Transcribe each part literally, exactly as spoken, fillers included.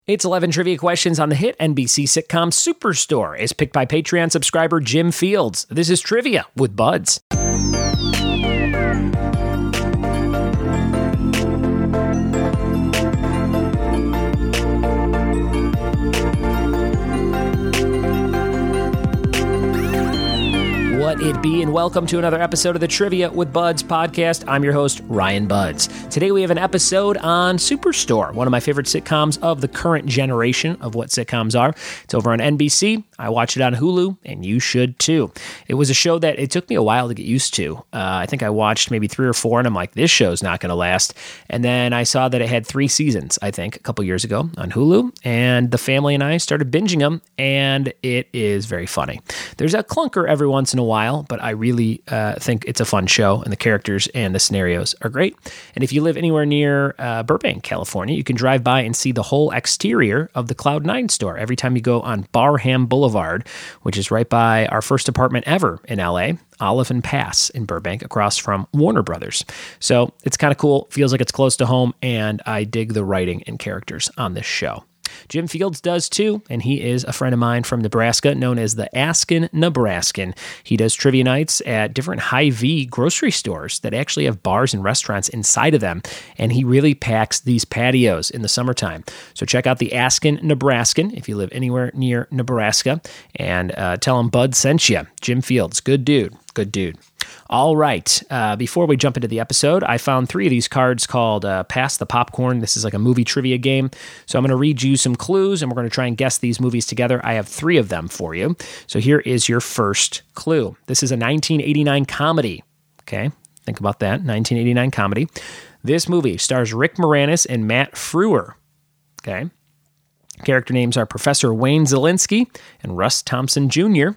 It's eleven trivia questions on the hit N B C sitcom Superstore, as picked by Patreon subscriber Jim Fields. This is Trivia with Buds. What it be, and welcome to another episode of the Trivia with Buds podcast. I'm your host, Ryan Buds. Today we have an episode on Superstore, one of my favorite sitcoms of the current generation of what sitcoms are. It's over on N B C. I watch it on Hulu, and you should too. It was a show that it took me a while to get used to. Uh, I think I watched maybe three or four, and I'm like, this show's not going to last. And then I saw that it had three seasons, I think, a couple years ago on Hulu, and the family and I started binging them, and it is very funny. There's a clunker every once in a while, but I really uh, think it's a fun show, and the characters and the scenarios are great. And if you live anywhere near uh, Burbank, California, you can drive by and see the whole exterior of the Cloud nine store every time you go on Barham Boulevard, which is right by our first apartment ever in L A, Olive and Pass in Burbank, across from Warner Brothers. So it's kind of cool, feels like it's close to home, and I dig the writing and characters on this show. Jim Fields does too, and he is a friend of mine from Nebraska, known as the Askin Nebraskan. He does trivia nights at different Hy-Vee grocery stores that actually have bars and restaurants inside of them, and he really packs these patios in the summertime. So check out the Askin Nebraskan if you live anywhere near Nebraska, and uh, tell him Bud sent you. Jim Fields, good dude, good dude. All right, uh, before we jump into the episode, I found three of these cards called uh, Pass the Popcorn. This is like a movie trivia game. So I'm going to read you some clues, and we're going to try and guess these movies together. I have three of them for you. So here is your first clue. This is a nineteen eighty-nine comedy. Okay, think about that, nineteen eighty-nine comedy. This movie stars Rick Moranis and Matt Frewer. Okay, character names are Professor Wayne Zielinski and Russ Thompson Junior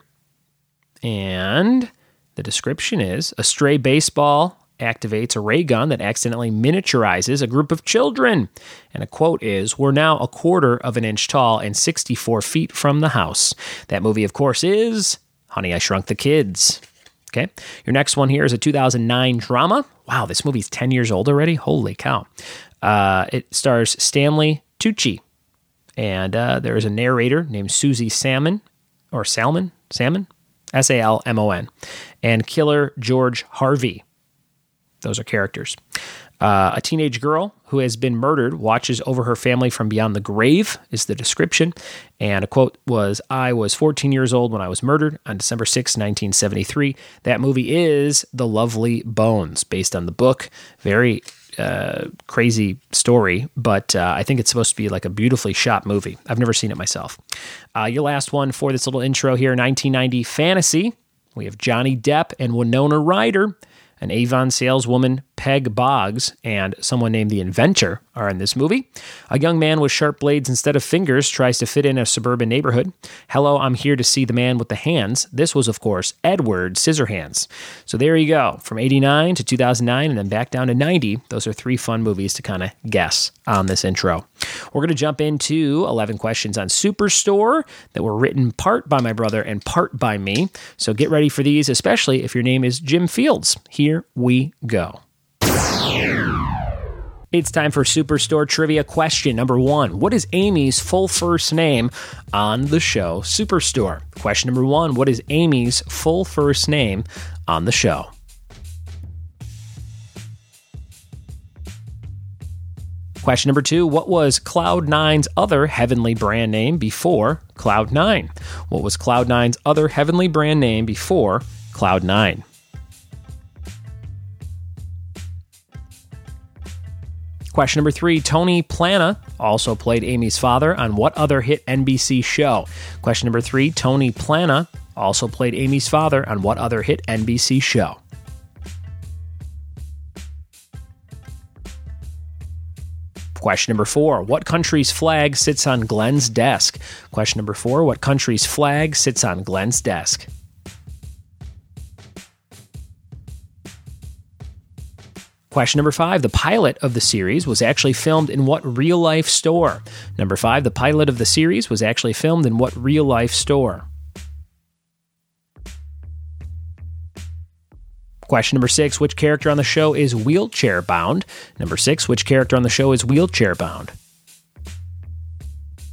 And the description is, a stray baseball activates a ray gun that accidentally miniaturizes a group of children. And a quote is, we're now a quarter of an inch tall and sixty-four feet from the house. That movie, of course, is Honey, I Shrunk the Kids. Okay. Your next one here is a two thousand nine drama. Wow, this movie's ten years old already? Holy cow. Uh, it stars Stanley Tucci. And uh, there is a narrator named Susie Salmon, or Salmon? Salmon? S A L M O N, and Killer George Harvey. Those are characters. Uh, a teenage girl who has been murdered watches over her family from beyond the grave is the description. And a quote was, I was fourteen years old when I was murdered on December sixth, nineteen seventy-three. That movie is The Lovely Bones, based on the book. Very uh, crazy story, but uh, I think it's supposed to be like a beautifully shot movie. I've never seen it myself. Uh, your last one for this little intro here, nineteen ninety fantasy. We have Johnny Depp and Winona Ryder. An Avon saleswoman, Peg Boggs, and someone named the Inventor are in this movie. A young man with sharp blades instead of fingers tries to fit in a suburban neighborhood. Hello, I'm here to see the man with the hands. This was, of course, Edward Scissorhands. So there you go. From eighty-nine to two thousand nine and then back down to ninety. Those are three fun movies to kind of guess on this intro. We're going to jump into eleven questions on Superstore that were written part by my brother and part by me. So get ready for these, especially if your name is Jim Fields. Here we go. It's time for Superstore trivia question number one. What is Amy's full first name on the show Superstore? Question number one. What is Amy's full first name on the show? Question number two. What was Cloud nine's other heavenly brand name before Cloud nine? What was Cloud nine's other heavenly brand name before Cloud nine? Question number three, Tony Plana also played Amy's father on what other hit N B C show? Question number three, Tony Plana also played Amy's father on what other hit N B C show? Question number four, what country's flag sits on Glenn's desk? Question number four, what country's flag sits on Glenn's desk? Question number five, the pilot of the series was actually filmed in what real-life store? Number five, the pilot of the series was actually filmed in what real-life store? Question number six, which character on the show is wheelchair-bound? Number six, which character on the show is wheelchair-bound?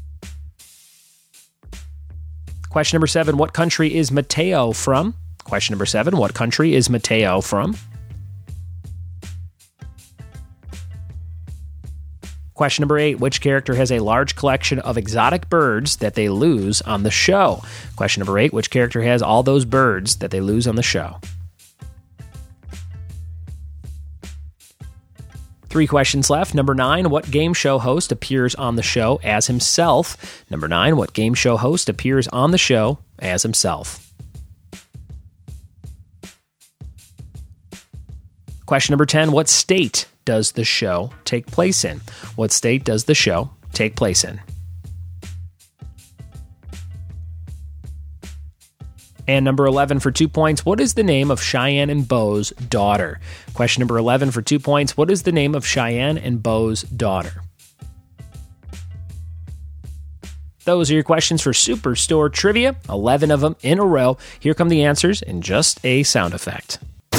Question number seven, what country is Mateo from? Question number seven, what country is Mateo from? Question number eight, which character has a large collection of exotic birds that they lose on the show? Question number eight, which character has all those birds that they lose on the show? Three questions left. Number nine, what game show host appears on the show as himself? Number nine, what game show host appears on the show as himself? Question number ten, what state does the show take place in? What state does the show take place in? And number eleven for two points, what is the name of Cheyenne and Bo's daughter? Question number eleven for two points, what is the name of Cheyenne and Bo's daughter? Those are your questions for Superstore Trivia, eleven of them in a row. Here come the answers in just a sound effect.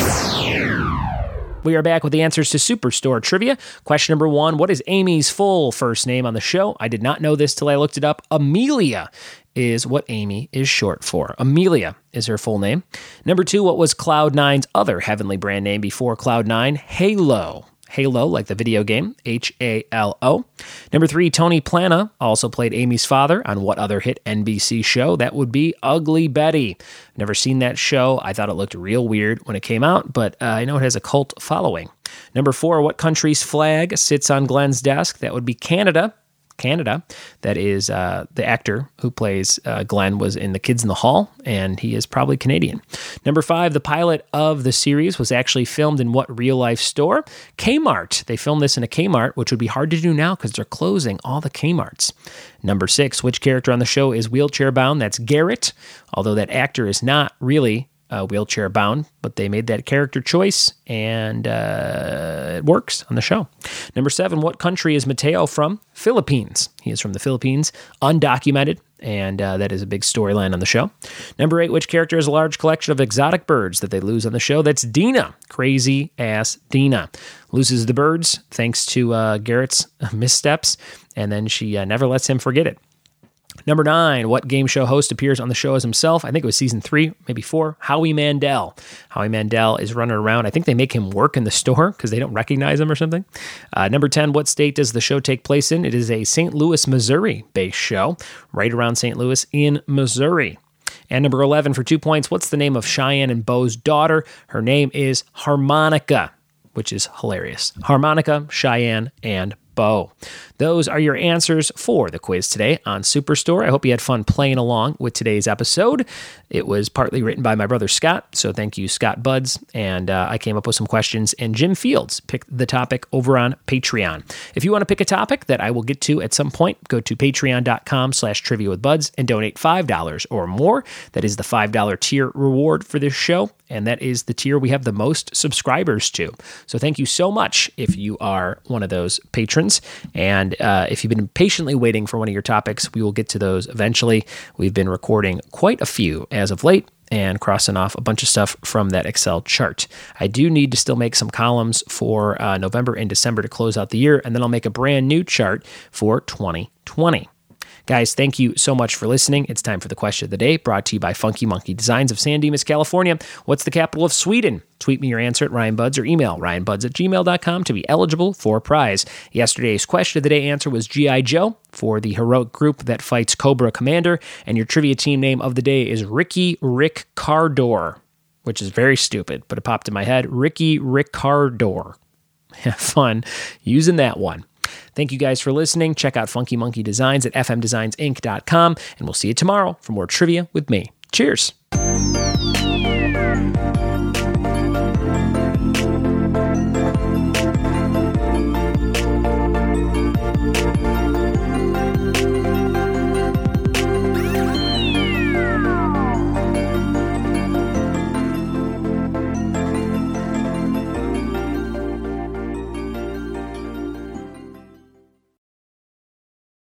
We are back with the answers to Superstore Trivia. Question number one, what is Amy's full first name on the show? I did not know this till I looked it up. Amelia is what Amy is short for. Amelia is her full name. Number two, what was Cloud nine's other heavenly brand name before Cloud nine? Halo. Halo, like the video game, H A L O. Number three, Tony Plana also played Amy's father on what other hit N B C show? That would be Ugly Betty. Never seen that show. I thought it looked real weird when it came out, but uh, I know it has a cult following. Number four, what country's flag sits on Glenn's desk? That would be Canada. Canada. That is uh, the actor who plays uh, Glenn was in The Kids in the Hall, and he is probably Canadian. Number five, the pilot of the series was actually filmed in what real-life store? Kmart. They filmed this in a Kmart, which would be hard to do now because they're closing all the Kmarts. Number six, which character on the show is wheelchair-bound? That's Garrett, although that actor is not really Uh, wheelchair bound, but they made that character choice, and uh, it works on the show. Number seven, what country is Mateo from? Philippines. He is from the Philippines, undocumented, and uh, that is a big storyline on the show. Number eight, which character has a large collection of exotic birds that they lose on the show? That's Dina. Crazy ass Dina. Loses the birds thanks to uh, Garrett's missteps, and then she uh, never lets him forget it. Number nine, what game show host appears on the show as himself? I think it was season three, maybe four. Howie Mandel. Howie Mandel is running around. I think they make him work in the store because they don't recognize him or something. Uh, number ten, what state does the show take place in? It is a Saint Louis, Missouri-based show, right around Saint Louis in Missouri. And number eleven, for two points, what's the name of Cheyenne and Bo's daughter? Her name is Harmonica, which is hilarious. Harmonica, Cheyenne, and Bo. Those are your answers for the quiz today on Superstore. I hope you had fun playing along with today's episode. It was partly written by my brother Scott, so thank you, Scott Buds. And uh, I came up with some questions, and Jim Fields picked the topic over on Patreon. If you want to pick a topic that I will get to at some point, go to patreon.com slash trivia with buds and donate five dollars or more. That is the five dollars tier reward for this show, and that is the tier we have the most subscribers to. So thank you so much if you are one of those patrons. And uh, if you've been patiently waiting for one of your topics, we will get to those eventually. We've been recording quite a few as of late and crossing off a bunch of stuff from that Excel chart. I do need to still make some columns for uh, November and December to close out the year, and then I'll make a brand new chart for twenty twenty. Guys, thank you so much for listening. It's time for the question of the day, brought to you by Funky Monkey Designs of San Dimas, California. What's the capital of Sweden? Tweet me your answer at Ryan Buds or email ryan buds at gmail dot com to be eligible for a prize. Yesterday's question of the day answer was G I. Joe for the heroic group that fights Cobra Commander, and your trivia team name of the day is Ricky Rickardor, which is very stupid, but it popped in my head. Ricky Rickardor. Have fun using that one. Thank you guys for listening. Check out Funky Monkey Designs at f m designs inc dot com, and we'll see you tomorrow for more trivia with me. Cheers.